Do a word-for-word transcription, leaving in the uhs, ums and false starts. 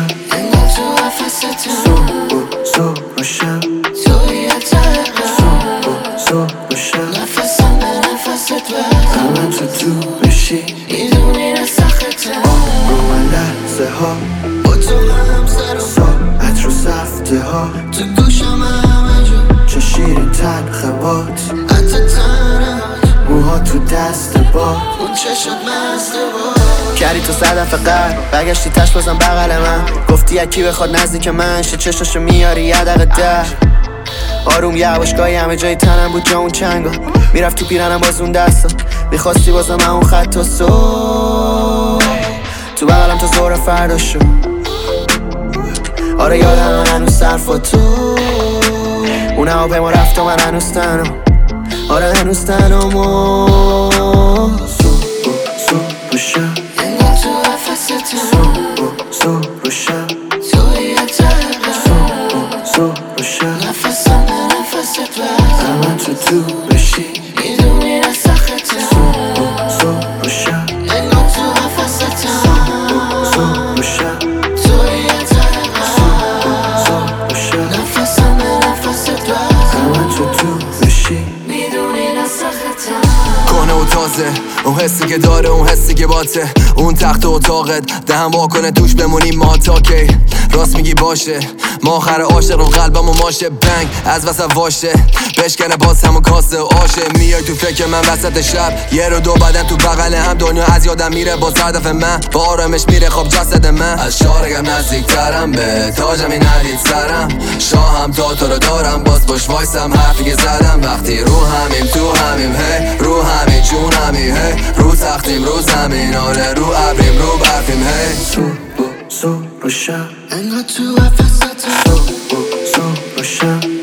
شب انگار تو قفستم صبح و صبح و شب توی اتقم صبح و صبح و شب نفسم به نفست وقت همه تو تو بشی میدونی نسختم رو من لحظه ها با تو هم سر و ساعت رو سفته ها تو گوشم همه جا چه شیرین تلخ بات حتی تنم موها تو دست باد اون چشت مست باد کردی تو صدف قلب برگشتی تش بازم بغل من گفتی یکی بخواد نزدیک من شه چشاشو میاری یه دقیقه ده آروم یواشگاهی همه جای تنم بود جا اون چنگا میرفت تو پیرنم باز اون دستا میخواستی بازم همون خط و صبح تو بغلم تا زور فردا شو آره یادم هنوز صرف و تو اون هواپیما رفت و من هنوز تنم آره هنوز تنم و صبح و صبح و شب انگار تو قفستم صبح و صبح و شب توی اتقم صبح و صبح و شب نفسم به نفست وقت همه تو تو بشی میدونی نسختم صبح و صبح و شب انگار تو قفستم صبح و صبح و شب توی اتقم صبح و صبح و شب نفسم به نفست وقت همه تو تو بشی میدونی نسختم کنه و تازه اون حسی که داره اون حسی که باته اون تخت و اتاقت دهم واکنه توش بمونیم ما تا کی راست میگی باشه ما آخر عاشق رو قلبم و ماشه بنگ از وسط واشه بشکنه باز همون کاسه و آشه میای تو فکر من وسط شب یه رو دو بدن تو بغل هم دنیا از یادم میره باز هدف من با آرامش میره خواب جسد من از شارگم نزدیکترم به تاجم این ندید سرم شاهم تا تو رو دارم باز پشت وایسم حرفی که زدم وقتی رو همیم تو همیم هی رو همین جون همی هی رو تختیم رو زمین آره رو ابریم رو برفیم هی صبح و صبح و شب انگار تو قفستم صبح و صبح و شب